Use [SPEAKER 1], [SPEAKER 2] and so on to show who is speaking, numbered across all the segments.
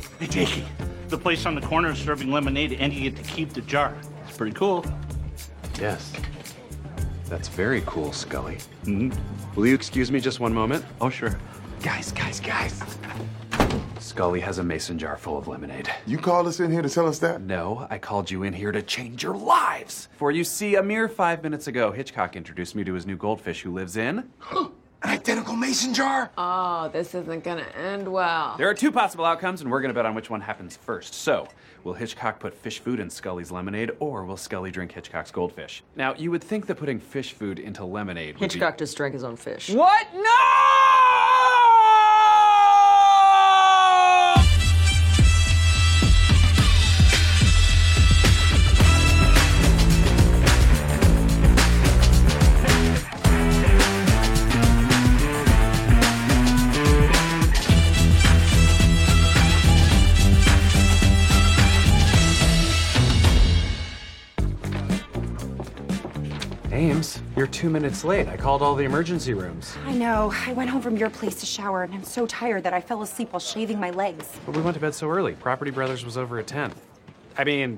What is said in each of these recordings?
[SPEAKER 1] Hey, Jakey, the place on the corner is serving lemonade and you get to keep the jar. It's pretty cool.
[SPEAKER 2] Yes. That's very cool, Scully.
[SPEAKER 1] Mm-hmm.
[SPEAKER 2] Will you excuse me just one moment?
[SPEAKER 1] Oh, sure.
[SPEAKER 2] Guys. Scully has a mason jar full of lemonade.
[SPEAKER 3] You called us in here to tell us that?
[SPEAKER 2] No, I called you in here to change your lives. For you see, a mere 5 minutes ago, Hitchcock introduced me to his new goldfish who lives in...
[SPEAKER 3] An identical mason jar?
[SPEAKER 4] Oh, this isn't gonna end well.
[SPEAKER 2] There are 2 possible outcomes, and we're gonna bet on which one happens first. So, will Hitchcock put fish food in Scully's lemonade, or will Scully drink Hitchcock's goldfish? Now, you would think that putting fish food into lemonade would
[SPEAKER 4] Hitchcock just drank his own fish.
[SPEAKER 2] What? No! Ames, you're 2 minutes late. I called all the emergency rooms.
[SPEAKER 5] I know. I went home from your place to shower, and I'm so tired that I fell asleep while shaving my legs.
[SPEAKER 2] But we went to bed so early. Property Brothers was over at 10. I mean,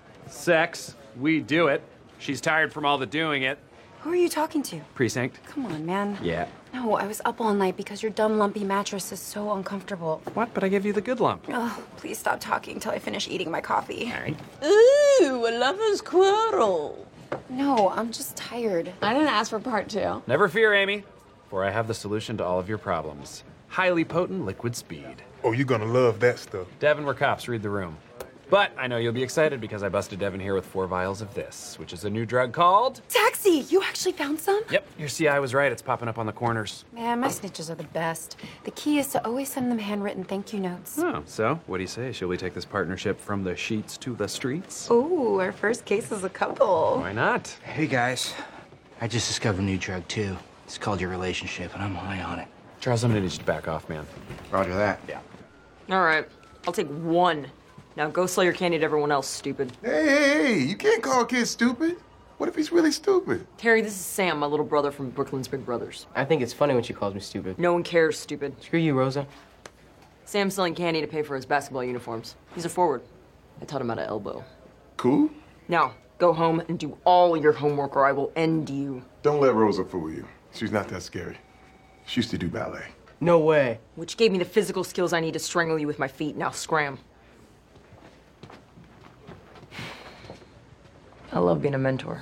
[SPEAKER 2] sex. We do it. She's tired from all the doing it.
[SPEAKER 5] Who are you talking to?
[SPEAKER 2] Precinct.
[SPEAKER 5] Come on, man.
[SPEAKER 2] Yeah.
[SPEAKER 5] No, I was up all night because your dumb lumpy mattress is so uncomfortable.
[SPEAKER 2] What? But I gave you the good lump.
[SPEAKER 5] Oh, please stop talking until I finish eating my coffee.
[SPEAKER 2] All right.
[SPEAKER 4] Ooh, a lover's quarrel.
[SPEAKER 5] No, I'm just tired.
[SPEAKER 4] I didn't ask for part 2.
[SPEAKER 2] Never fear, Amy, for I have the solution to all of your problems. Highly potent liquid speed.
[SPEAKER 3] Oh, you're gonna love that stuff.
[SPEAKER 2] Devin, we're cops. Read the room. But I know you'll be excited because I busted Devin here with 4 vials of this, which is a new drug called...
[SPEAKER 5] Taxi! You actually found some?
[SPEAKER 2] Yep, your CI was right. It's popping up on the corners.
[SPEAKER 5] Man, my snitches are the best. The key is to always send them handwritten thank you notes.
[SPEAKER 2] Oh, so what do you say? Shall we take this partnership from the sheets to the streets?
[SPEAKER 5] Ooh, our first case is a couple.
[SPEAKER 2] Why not?
[SPEAKER 6] Hey guys, I just discovered a new drug too. It's called your relationship, and I'm high on it.
[SPEAKER 2] Charles, I'm gonna need you to back off, man.
[SPEAKER 6] Roger that.
[SPEAKER 2] Yeah.
[SPEAKER 4] All right, I'll take 1. Now go sell your candy to everyone else, stupid.
[SPEAKER 3] Hey, you can't call kids stupid. What if he's really stupid?
[SPEAKER 4] Terry, this is Sam, my little brother from Brooklyn's Big Brothers.
[SPEAKER 7] I think it's funny when she calls me stupid.
[SPEAKER 4] No one cares, stupid.
[SPEAKER 7] Screw you, Rosa.
[SPEAKER 4] Sam's selling candy to pay for his basketball uniforms. He's a forward. I taught him how to elbow.
[SPEAKER 3] Cool.
[SPEAKER 4] Now, go home and do all your homework or I will end you.
[SPEAKER 3] Don't let Rosa fool you. She's not that scary. She used to do ballet.
[SPEAKER 7] No way.
[SPEAKER 4] Which gave me the physical skills I need to strangle you with my feet. Now scram. I love being a mentor.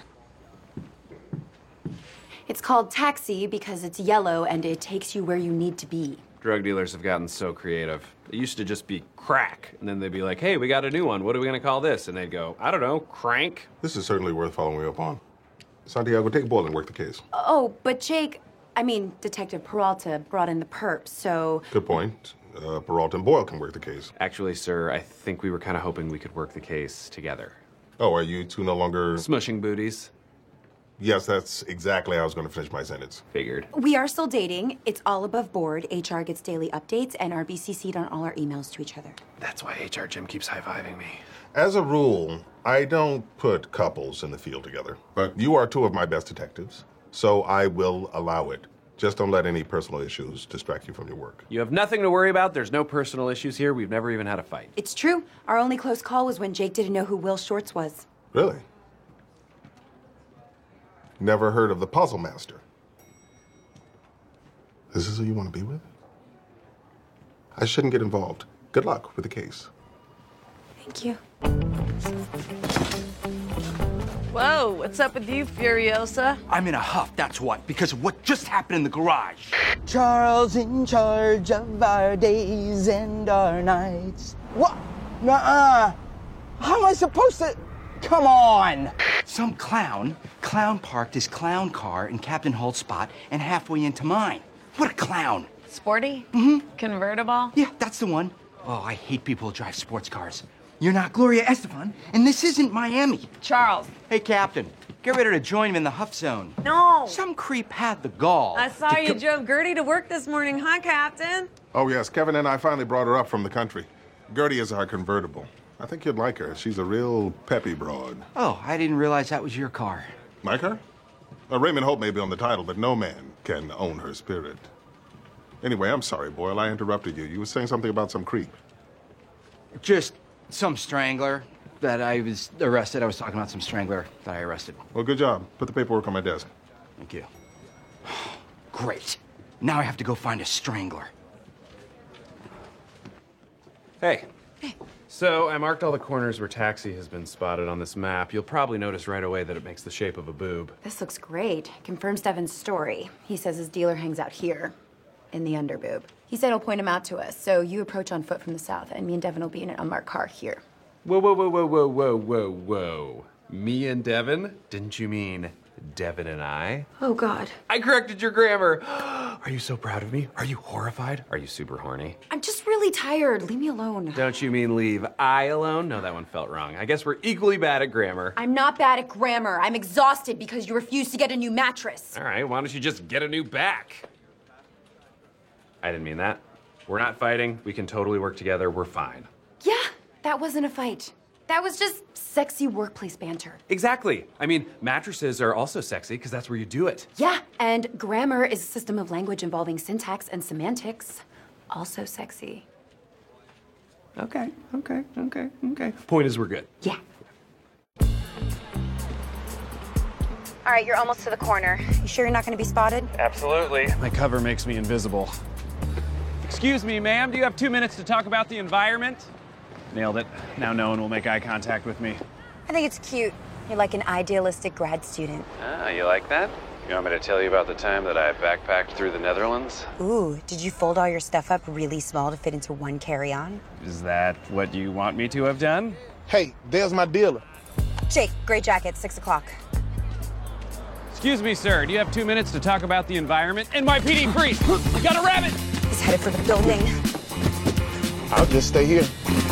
[SPEAKER 5] It's called Taxi because it's yellow and it takes you where you need to be.
[SPEAKER 2] Drug dealers have gotten so creative. It used to just be crack, and then they'd be like, hey, we got a new one. What are we gonna call this? And they'd go, I don't know, crank?
[SPEAKER 3] This is certainly worth following up on. Santiago, take a ball and work the case.
[SPEAKER 5] Oh, but Detective Peralta brought in the perp, so...
[SPEAKER 3] Good point. Peralta and Boyle can work the case.
[SPEAKER 2] Actually, sir, I think we were kind of hoping we could work the case together.
[SPEAKER 3] Oh, are you two no longer...
[SPEAKER 2] Smushing booties.
[SPEAKER 3] Yes, that's exactly how I was going to finish my sentence.
[SPEAKER 2] Figured.
[SPEAKER 5] We are still dating. It's all above board. HR gets daily updates, and are BCC'd on all our emails to each other.
[SPEAKER 2] That's why HR Jim keeps high-fiving me.
[SPEAKER 3] As a rule, I don't put couples in the field together. But you are 2 of my best detectives, so I will allow it. Just don't let any personal issues distract you from your work.
[SPEAKER 2] You have nothing to worry about. There's no personal issues here. We've never even had a fight.
[SPEAKER 5] It's true. Our only close call was when Jake didn't know who Will Shorts was.
[SPEAKER 3] Really? Never heard of the Puzzle Master. Is this who you want to be with? I shouldn't get involved. Good luck with the case.
[SPEAKER 5] Thank you.
[SPEAKER 8] Whoa, what's up with you, Furiosa?
[SPEAKER 6] I'm in a huff, that's what, because of what just happened in the garage.
[SPEAKER 9] Charles in charge of our days and our nights. What? Nuh-uh. How am I supposed to... Come on!
[SPEAKER 6] Some clown parked his clown car in Captain Holt's spot and halfway into mine. What a clown!
[SPEAKER 8] Sporty? Convertible?
[SPEAKER 6] Yeah, that's the one. Oh, I hate people who drive sports cars. You're not Gloria Estefan, and this isn't Miami.
[SPEAKER 8] Charles.
[SPEAKER 6] Hey, Captain, get ready to join him in the huff zone.
[SPEAKER 8] No.
[SPEAKER 6] Some creep had the gall.
[SPEAKER 8] I saw you drove Gertie to work this morning, huh, Captain?
[SPEAKER 3] Oh, yes. Kevin and I finally brought her up from the country. Gertie is our convertible. I think you'd like her. She's a real peppy broad.
[SPEAKER 6] Oh, I didn't realize that was your car.
[SPEAKER 3] My car? Raymond Hope may be on the title, but no man can own her spirit. Anyway, I'm sorry, Boyle. I interrupted you. You were saying something about some creep.
[SPEAKER 6] Just some strangler that I was arrested. I was talking about some strangler that I arrested.
[SPEAKER 3] Well, good job. Put the paperwork on my desk.
[SPEAKER 6] Thank you. Great. Now I have to go find a strangler.
[SPEAKER 2] Hey. So I marked all the corners where taxi has been spotted on this map. You'll probably notice right away that it makes the shape of a boob.
[SPEAKER 5] This looks great. Confirms Devin's story. He says his dealer hangs out here, in the underboob. He said he'll point him out to us, so you approach on foot from the south, and me and Devin will be in an unmarked car here.
[SPEAKER 2] Whoa, whoa, whoa, whoa, whoa, whoa, whoa, whoa. Me and Devin? Didn't you mean Devin and I?
[SPEAKER 5] Oh, God.
[SPEAKER 2] I corrected your grammar. Are you so proud of me? Are you horrified? Are you super horny?
[SPEAKER 5] I'm just really tired. Leave me alone.
[SPEAKER 2] Don't you mean leave I alone? No, that one felt wrong. I guess we're equally bad at grammar.
[SPEAKER 5] I'm not bad at grammar. I'm exhausted because you refuse to get a new mattress.
[SPEAKER 2] All right, why don't you just get a new back? I didn't mean that. We're not fighting. We can totally work together. We're fine.
[SPEAKER 5] Yeah, that wasn't a fight. That was just sexy workplace banter.
[SPEAKER 2] Exactly. I mean, mattresses are also sexy because that's where you do it.
[SPEAKER 5] Yeah, and grammar is a system of language involving syntax and semantics. Also sexy.
[SPEAKER 2] Okay. Point is, we're good.
[SPEAKER 5] Yeah.
[SPEAKER 10] All right, you're almost to the corner. You sure you're not going to be spotted?
[SPEAKER 2] Absolutely. My cover makes me invisible. Excuse me, ma'am. Do you have 2 minutes to talk about the environment? Nailed it. Now no one will make eye contact with me.
[SPEAKER 10] I think it's cute. You're like an idealistic grad student.
[SPEAKER 2] Ah, you like that? You want me to tell you about the time that I backpacked through the Netherlands?
[SPEAKER 10] Ooh, did you fold all your stuff up really small to fit into one carry-on?
[SPEAKER 2] Is that what you want me to have done?
[SPEAKER 9] Hey, there's my dealer.
[SPEAKER 10] Jake, gray jacket, 6 o'clock.
[SPEAKER 2] Excuse me, sir. Do you have 2 minutes to talk about the environment? NYPD freeze! You got a rabbit!
[SPEAKER 10] He's headed for the building.
[SPEAKER 9] I'll just stay here.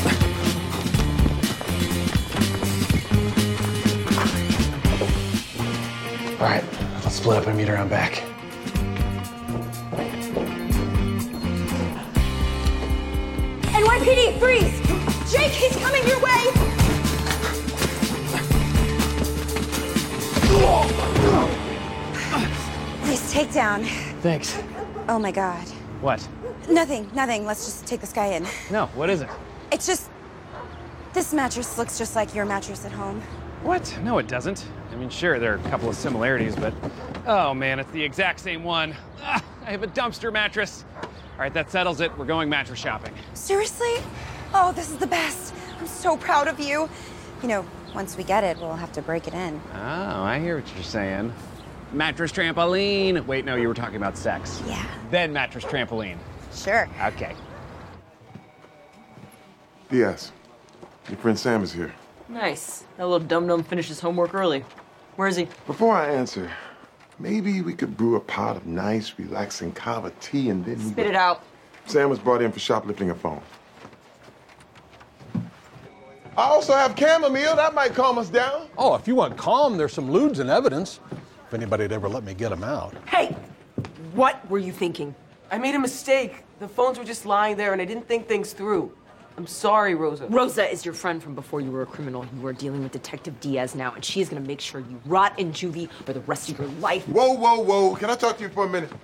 [SPEAKER 2] All right, let's split up and meet around back.
[SPEAKER 10] NYPD, freeze! Jake, he's coming your way! Nice takedown.
[SPEAKER 2] Thanks.
[SPEAKER 10] Oh my God.
[SPEAKER 2] What?
[SPEAKER 10] Nothing. Let's just take this guy in.
[SPEAKER 2] No, what is it?
[SPEAKER 10] It's just, this mattress looks just like your mattress at home.
[SPEAKER 2] What? No, it doesn't. I mean, sure, there are a couple of similarities, but... Oh, man, it's the exact same one. Ah, I have a dumpster mattress. All right, that settles it. We're going mattress shopping.
[SPEAKER 10] Seriously? Oh, this is the best. I'm so proud of you. You know, once we get it, we'll have to break it in.
[SPEAKER 2] Oh, I hear what you're saying. Mattress trampoline. Wait, no, you were talking about sex.
[SPEAKER 10] Yeah.
[SPEAKER 2] Then mattress trampoline.
[SPEAKER 10] Sure.
[SPEAKER 2] Okay.
[SPEAKER 11] Diaz, your friend Sam is here.
[SPEAKER 4] Nice. That little dum-dum finished his homework early. Where is he?
[SPEAKER 11] Before I answer, maybe we could brew a pot of nice, relaxing kava tea and then...
[SPEAKER 4] Spit it out.
[SPEAKER 11] Sam was brought in for shoplifting a phone. I also have chamomile. That might calm us down.
[SPEAKER 12] Oh, if you want calm, there's some lewds in evidence. If anybody'd ever let me get them out.
[SPEAKER 7] Hey! What were you thinking? I made a mistake. The phones were just lying there, and I didn't think things through. I'm sorry, Rosa.
[SPEAKER 4] Rosa is your friend from before you were a criminal. You are dealing with Detective Diaz now, and she is going to make sure you rot in juvie for the rest of your life.
[SPEAKER 11] Whoa. Can I talk to you for a minute?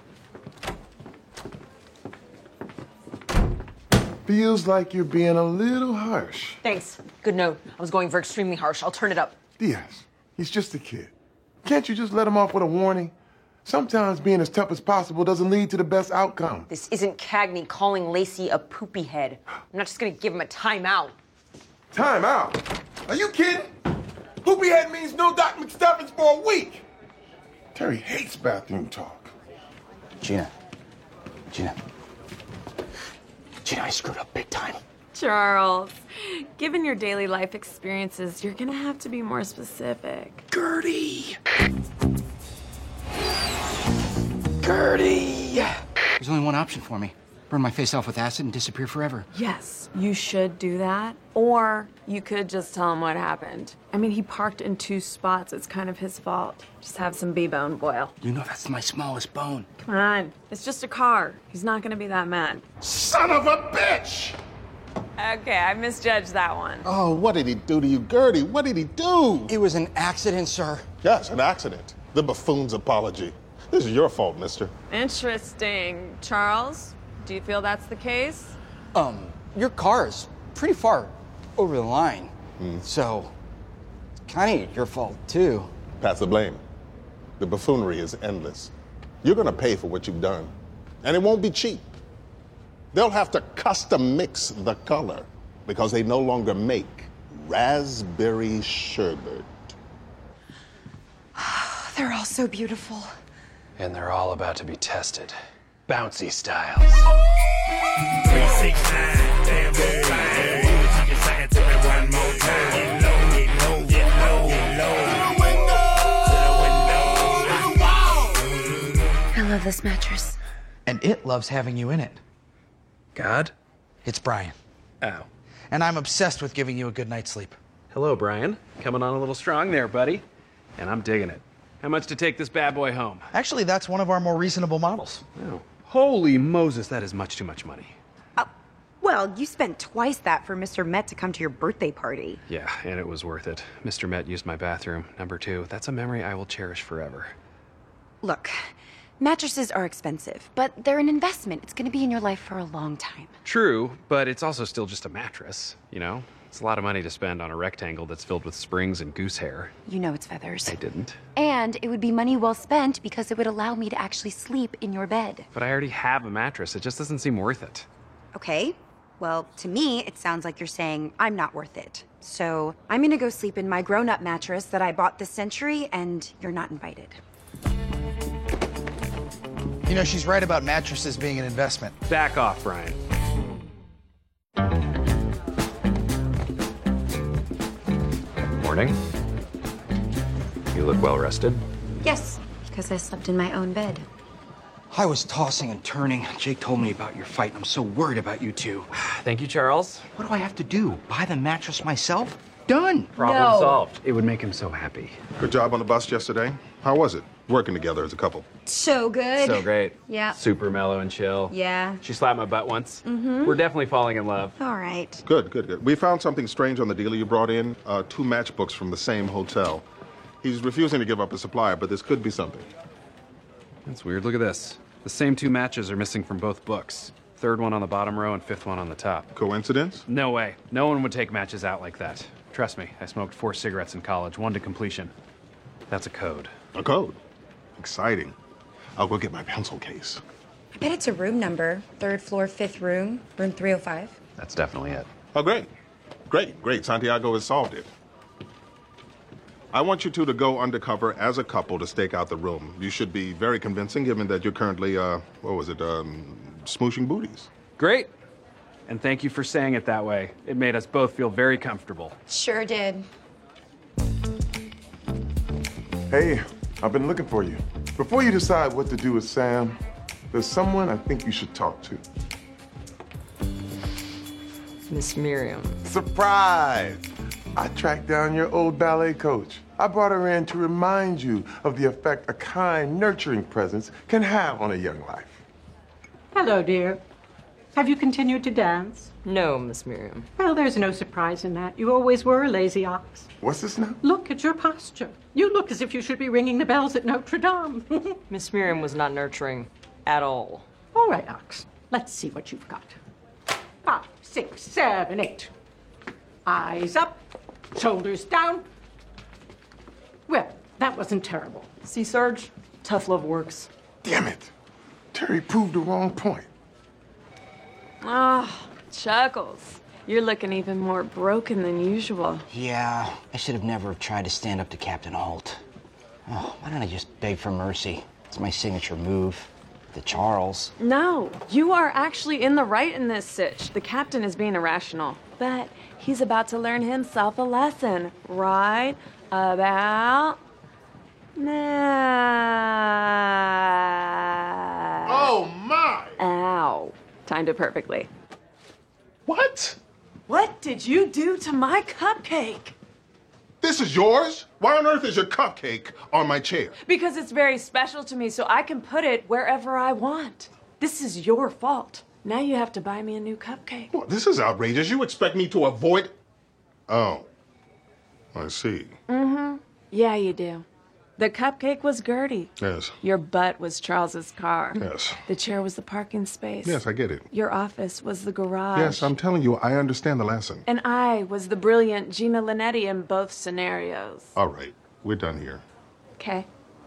[SPEAKER 11] Feels like you're being a little harsh.
[SPEAKER 4] Thanks. Good note. I was going for extremely harsh. I'll turn it up.
[SPEAKER 11] Diaz, he's just a kid. Can't you just let him off with a warning? Sometimes being as tough as possible doesn't lead to the best outcome.
[SPEAKER 4] This isn't Cagney calling Lacey a poopy head. I'm not just going to give him a timeout.
[SPEAKER 11] Timeout? Are you kidding? Poopy head means no Doc McStuffins for a week. Terry hates bathroom talk.
[SPEAKER 6] Gina, I screwed up big time.
[SPEAKER 8] Charles, given your daily life experiences, you're gonna have to be more specific.
[SPEAKER 6] Gertie! There's only one option for me. Burn my face off with acid and disappear forever.
[SPEAKER 8] Yes, you should do that. Or you could just tell him what happened. I mean, he parked in 2 spots. It's kind of his fault. Just have some B-bone boil.
[SPEAKER 6] You know that's my smallest bone.
[SPEAKER 8] Come on. It's just a car. He's not gonna be that mad.
[SPEAKER 11] Son of a bitch!
[SPEAKER 8] Okay, I misjudged that one.
[SPEAKER 12] Oh, what did he do to you, Gertie? What did he do?
[SPEAKER 6] It was an accident, sir.
[SPEAKER 3] Yes, an accident. The buffoon's apology. This is your fault, mister.
[SPEAKER 8] Interesting. Charles, do you feel that's the case?
[SPEAKER 6] Your car is
[SPEAKER 9] pretty far over the line. So, it's kind of your fault, too.
[SPEAKER 3] Pass the blame. The buffoonery is endless. You're going to pay for what you've done, and it won't be cheap. They'll have to custom mix the color because they no longer make raspberry sherbet.
[SPEAKER 10] They're all so beautiful.
[SPEAKER 2] And they're all about to be tested. Bouncy styles.
[SPEAKER 13] 369, damn good fine. You can sing it to me one more time. Get low, get low, get low, get low. To the window, to the window.
[SPEAKER 10] I love this mattress.
[SPEAKER 6] And it loves having you in it.
[SPEAKER 2] God?
[SPEAKER 6] It's Brian.
[SPEAKER 2] Oh.
[SPEAKER 6] And I'm obsessed with giving you a good night's sleep.
[SPEAKER 2] Hello, Brian. Coming on a little strong there, buddy. And I'm digging it. How much to take this bad boy home?
[SPEAKER 6] Actually, that's one of our more reasonable models.
[SPEAKER 2] Oh. Holy Moses, that is much too much money.
[SPEAKER 10] Well, you spent twice that for Mr. Met to come to your birthday party.
[SPEAKER 2] Yeah, and it was worth it. Mr. Met used my bathroom. Number 2, that's a memory I will cherish forever.
[SPEAKER 10] Look, mattresses are expensive, but they're an investment. It's going to be in your life for a long time.
[SPEAKER 2] True, but it's also still just a mattress, you know? It's a lot of money to spend on a rectangle that's filled with springs and goose hair.
[SPEAKER 10] You know it's feathers.
[SPEAKER 2] I didn't.
[SPEAKER 10] And it would be money well spent because it would allow me to actually sleep in your bed.
[SPEAKER 2] But I already have a mattress. It just doesn't seem worth it.
[SPEAKER 10] Okay. Well, to me, it sounds like you're saying I'm not worth it. So I'm going to go sleep in my grown-up mattress that I bought this century, and you're not invited.
[SPEAKER 6] You know, she's right about mattresses being an investment.
[SPEAKER 2] Back off, Brian. Morning. You look well rested.
[SPEAKER 10] Yes, because I slept in my own bed.
[SPEAKER 6] I was tossing and turning. Jake told me about your fight. I'm so worried about you two.
[SPEAKER 2] Thank you, Charles.
[SPEAKER 6] What do I have to do? Buy the mattress myself? Done.
[SPEAKER 2] Problem solved. It would make him so happy.
[SPEAKER 3] Good job on the bus yesterday. How was it, working together as a couple?
[SPEAKER 10] So good.
[SPEAKER 2] So great.
[SPEAKER 10] Yeah.
[SPEAKER 2] Super mellow and chill.
[SPEAKER 10] Yeah.
[SPEAKER 2] She slapped my butt once.
[SPEAKER 10] Mm-hmm.
[SPEAKER 2] We're definitely falling in love.
[SPEAKER 10] All right.
[SPEAKER 3] Good, good, good. We found something strange on the dealer you brought in. 2 matchbooks from the same hotel. He's refusing to give up his supplier, but this could be something.
[SPEAKER 2] That's weird. Look at this. The same 2 matches are missing from both books. 3rd one on the bottom row and 5th one on the top.
[SPEAKER 3] Coincidence?
[SPEAKER 2] No way. No one would take matches out like that. Trust me, I smoked 4 cigarettes in college, 1 to completion. That's a code.
[SPEAKER 3] A code? Exciting. I'll go get my pencil case.
[SPEAKER 10] I bet it's a room number. 3rd floor, 5th room, room 305.
[SPEAKER 2] That's definitely it.
[SPEAKER 3] Oh, great. Great, great. Santiago has solved it. I want you two to go undercover as a couple to stake out the room. You should be very convincing given that you're currently, smooshing booties.
[SPEAKER 2] Great. And thank you for saying it that way. It made us both feel very comfortable.
[SPEAKER 10] Sure did.
[SPEAKER 11] Hey, I've been looking for you. Before you decide what to do with Sam, there's someone I think you should talk to.
[SPEAKER 4] Miss Miriam.
[SPEAKER 11] Surprise! I tracked down your old ballet coach. I brought her in to remind you of the effect a kind, nurturing presence can have on a young life.
[SPEAKER 14] Hello, dear. Have you continued to dance?
[SPEAKER 4] No, Miss Miriam.
[SPEAKER 14] Well, there's no surprise in that. You always were a lazy ox.
[SPEAKER 11] What's this now?
[SPEAKER 14] Look at your posture. You look as if you should be ringing the bells at Notre Dame.
[SPEAKER 4] Miss Miriam was not nurturing at all.
[SPEAKER 14] All right, Ox. Let's see what you've got. 5, 6, 7, 8. Eyes up, shoulders down. Well, that wasn't terrible.
[SPEAKER 4] See, Sarge? Tough love works.
[SPEAKER 11] Damn it. Terry proved the wrong point.
[SPEAKER 8] Oh, Chuckles. You're looking even more broken than usual.
[SPEAKER 6] Yeah, I should have never tried to stand up to Captain Holt. Oh, why don't I just beg for mercy? It's my signature move. To Charles.
[SPEAKER 8] No, you are actually in the right in this sitch. The captain is being irrational, but he's about to learn himself a lesson. Right about now.
[SPEAKER 11] Oh, my!
[SPEAKER 8] Ow. Timed it perfectly.
[SPEAKER 11] What?
[SPEAKER 8] What did you do to my cupcake?
[SPEAKER 3] This is yours? Why on earth is your cupcake on my chair?
[SPEAKER 8] Because it's very special to me, so I can put it wherever I want. This is your fault. Now you have to buy me a new cupcake.
[SPEAKER 3] Well, this is outrageous. You expect me to avoid... Oh. I see.
[SPEAKER 8] Mm-hmm. Yeah, you do. The cupcake was Gertie.
[SPEAKER 3] Yes.
[SPEAKER 8] Your butt was Charles's car.
[SPEAKER 3] Yes.
[SPEAKER 8] The chair was the parking space.
[SPEAKER 3] Yes, I get it.
[SPEAKER 8] Your office was the garage.
[SPEAKER 3] Yes, I'm telling you, I understand the lesson.
[SPEAKER 8] And I was the brilliant Gina Linetti in both scenarios.
[SPEAKER 3] All right, we're done here.
[SPEAKER 8] Okay.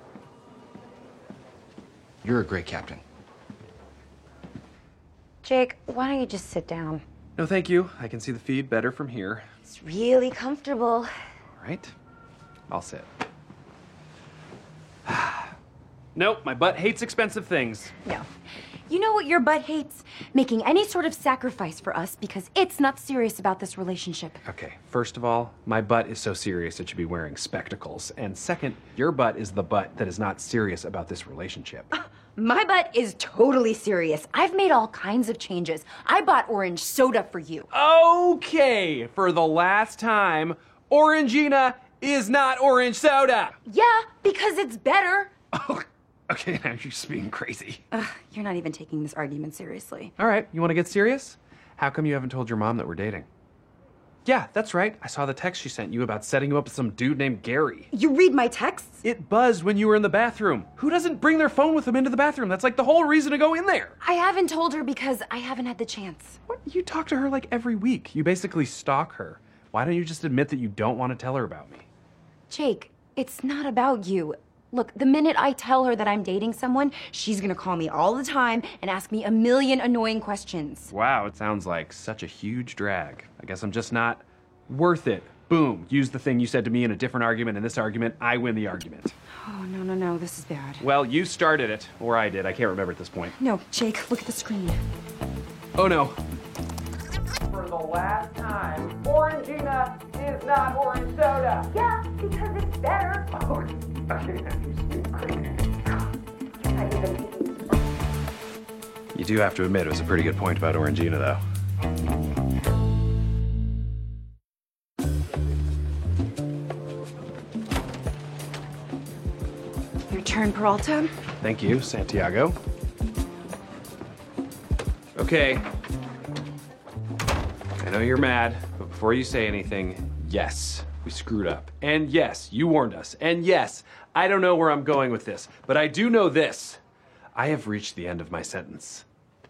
[SPEAKER 6] You're a great captain.
[SPEAKER 10] Jake, why don't you just sit down?
[SPEAKER 2] No, thank you. I can see the feed better from here.
[SPEAKER 10] It's really comfortable.
[SPEAKER 2] All right. I'll sit. Nope, my butt hates expensive things.
[SPEAKER 10] No. You know what your butt hates? Making any sort of sacrifice for us because it's not serious about this relationship.
[SPEAKER 2] Okay, first of all, my butt is so serious it should be wearing spectacles. And second, your butt is the butt that is not serious about this relationship.
[SPEAKER 10] My butt is totally serious. I've made all kinds of changes. I bought orange soda for you.
[SPEAKER 2] Okay, for the last time, Orangina is not orange soda.
[SPEAKER 10] Yeah, because it's better.
[SPEAKER 2] Oh, okay, now you're just being crazy.
[SPEAKER 10] You're not even taking this argument seriously.
[SPEAKER 2] All right, you want to get serious? How come you haven't told your mom that we're dating? Yeah, that's right. I saw the text she sent you about setting you up with some dude named Gary.
[SPEAKER 10] You read my texts?
[SPEAKER 2] It buzzed when you were in the bathroom. Who doesn't bring their phone with them into the bathroom? That's like the whole reason to go in there.
[SPEAKER 10] I haven't told her because I haven't had the chance.
[SPEAKER 2] What? You talk to her like every week. You basically stalk her. Why don't you just admit that you don't want to tell her about me?
[SPEAKER 10] Jake, it's not about you. Look, the minute I tell her that I'm dating someone, she's gonna call me all the time and ask me a million annoying questions.
[SPEAKER 2] Wow, it sounds like such a huge drag. I guess I'm just not worth it. Boom. Use the thing you said to me in a different argument. In this argument, I win the argument.
[SPEAKER 10] Oh, no, this is bad.
[SPEAKER 2] Well, you started it. Or I did. I can't remember at this point.
[SPEAKER 10] No, Jake, look at the screen.
[SPEAKER 2] Oh, no.
[SPEAKER 7] For the last time, Orangina is not orange soda.
[SPEAKER 10] Yeah, because it's better.
[SPEAKER 2] You do have to admit it was a pretty good point about Orangina, though.
[SPEAKER 10] Your turn, Peralta.
[SPEAKER 2] Thank you, Santiago. Okay. I know you're mad, but before you say anything, yes, we screwed up. And yes, you warned us. And yes, I don't know where I'm going with this, but I do know this. I have reached the end of my sentence.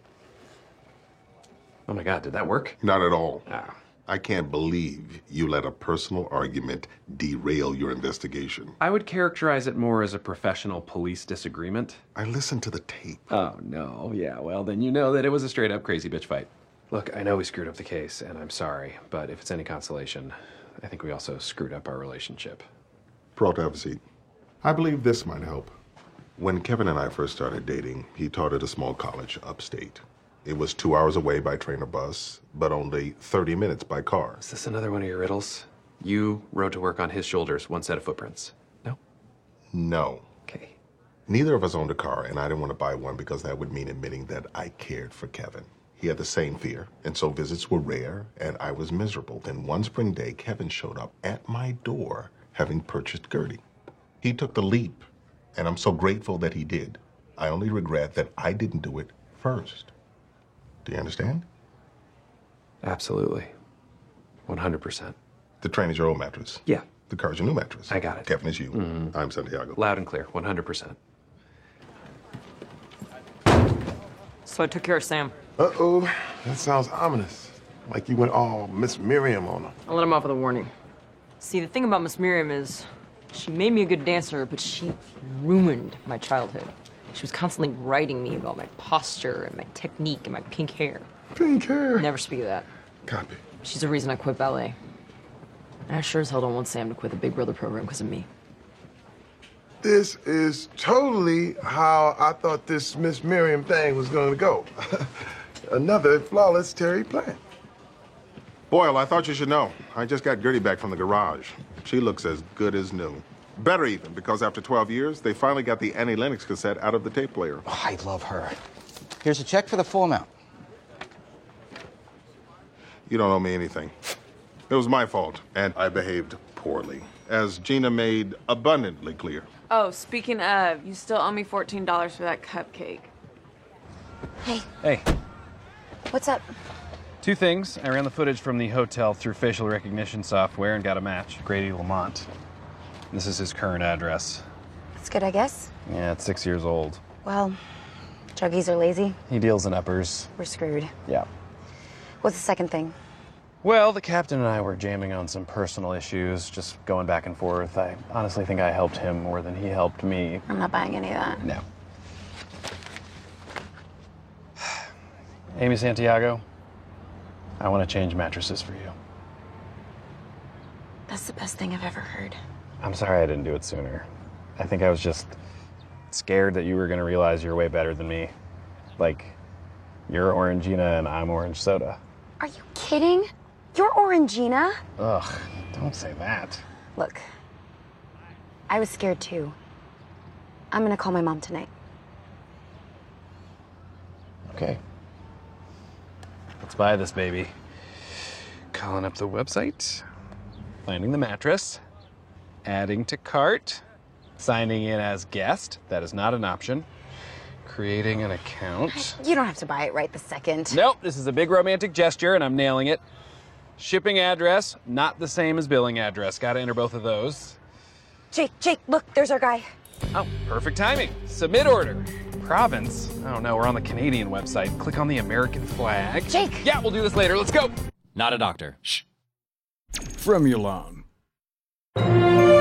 [SPEAKER 2] Oh my God, did that work?
[SPEAKER 3] Not at all.
[SPEAKER 2] Ah.
[SPEAKER 3] I can't believe you let a personal argument derail your investigation.
[SPEAKER 2] I would characterize it more as a professional police disagreement.
[SPEAKER 3] I listened to the tape.
[SPEAKER 2] Oh, no. Yeah, well, then you know that it was a straight-up crazy bitch fight. Look, I know we screwed up the case, and I'm sorry, but if it's any consolation, I think we also screwed up our relationship.
[SPEAKER 3] Peralta, have a seat. I believe this might help. When Kevin and I first started dating, he taught at a small college upstate. It was 2 hours away by train or bus, but only 30 minutes by car.
[SPEAKER 2] Is this another one of your riddles? You rode to work on his shoulders, one set of footprints. No?
[SPEAKER 3] No.
[SPEAKER 2] Okay.
[SPEAKER 3] Neither of us owned a car, and I didn't want to buy one because that would mean admitting that I cared for Kevin. He had the same fear, and so visits were rare, and I was miserable. Then one spring day, Kevin showed up at my door, having purchased Gertie. He took the leap, and I'm so grateful that he did. I only regret that I didn't do it first. Do you understand?
[SPEAKER 2] Absolutely. 100%.
[SPEAKER 3] The train is your old mattress.
[SPEAKER 2] Yeah.
[SPEAKER 3] The car's your new mattress.
[SPEAKER 2] I got it.
[SPEAKER 3] Kevin is you. Mm-hmm. I'm Santiago.
[SPEAKER 2] Loud and clear, 100%.
[SPEAKER 4] So I took care of Sam.
[SPEAKER 11] Uh-oh, that sounds ominous. Like you went all Miss Miriam on her.
[SPEAKER 4] I let him off with a warning. See, the thing about Miss Miriam is she made me a good dancer, but she ruined my childhood. She was constantly writing me about my posture and my technique and my pink hair.
[SPEAKER 11] Pink hair?
[SPEAKER 4] Never speak of that.
[SPEAKER 11] Copy.
[SPEAKER 4] She's the reason I quit ballet. And I sure as hell don't want Sam to quit the Big Brother program because of me.
[SPEAKER 11] This is totally how I thought this Miss Miriam thing was going to go. Another flawless Terry plan.
[SPEAKER 3] Boyle, I thought you should know. I just got Gertie back from the garage. She looks as good as new. Better even, because after 12 years, they finally got the Annie Lennox cassette out of the tape player.
[SPEAKER 6] Oh, I love her. Here's a check for the full amount.
[SPEAKER 3] You don't owe me anything. It was my fault, and I behaved poorly, as Gina made abundantly clear.
[SPEAKER 8] Oh, speaking of, you still owe me $14 for that cupcake.
[SPEAKER 10] Hey.
[SPEAKER 2] Hey.
[SPEAKER 10] What's up?
[SPEAKER 2] Two things. I ran the footage from the hotel through facial recognition software and got a match. Grady Lamont. This is his current address.
[SPEAKER 5] It's good, I guess.
[SPEAKER 15] Yeah, it's 6 years old.
[SPEAKER 5] Well, juggies are lazy.
[SPEAKER 15] He deals in uppers.
[SPEAKER 5] We're screwed.
[SPEAKER 15] Yeah.
[SPEAKER 5] What's the second thing?
[SPEAKER 15] Well, the captain and I were jamming on some personal issues, just going back and forth. I honestly think I helped him more than he helped me.
[SPEAKER 5] I'm not buying any of that.
[SPEAKER 15] No. Amy Santiago, I want to change mattresses for you.
[SPEAKER 5] That's the best thing I've ever heard.
[SPEAKER 15] I'm sorry I didn't do it sooner. I think I was just scared that you were going to realize you're way better than me. Like, you're Orangina and I'm Orange Soda.
[SPEAKER 5] Are you kidding? You're Orangina?
[SPEAKER 15] Ugh, don't say that.
[SPEAKER 5] Look, I was scared too. I'm gonna call my mom tonight.
[SPEAKER 15] Okay. Let's buy this baby. Calling up the website, finding the mattress, adding to cart, signing in as guest. That is not an option. Creating an account.
[SPEAKER 5] You don't have to buy it right this second.
[SPEAKER 15] Nope, this is a big romantic gesture and I'm nailing it. Shipping address, not the same as billing address. Gotta enter both of those.
[SPEAKER 5] Jake, look, there's our guy.
[SPEAKER 15] Oh, perfect timing. Submit order. Province? Oh no, we're on the Canadian website. Click on the American flag.
[SPEAKER 5] Jake!
[SPEAKER 15] Yeah, we'll do this later. Let's go!
[SPEAKER 16] Not a doctor. Shh.
[SPEAKER 17] From Milan.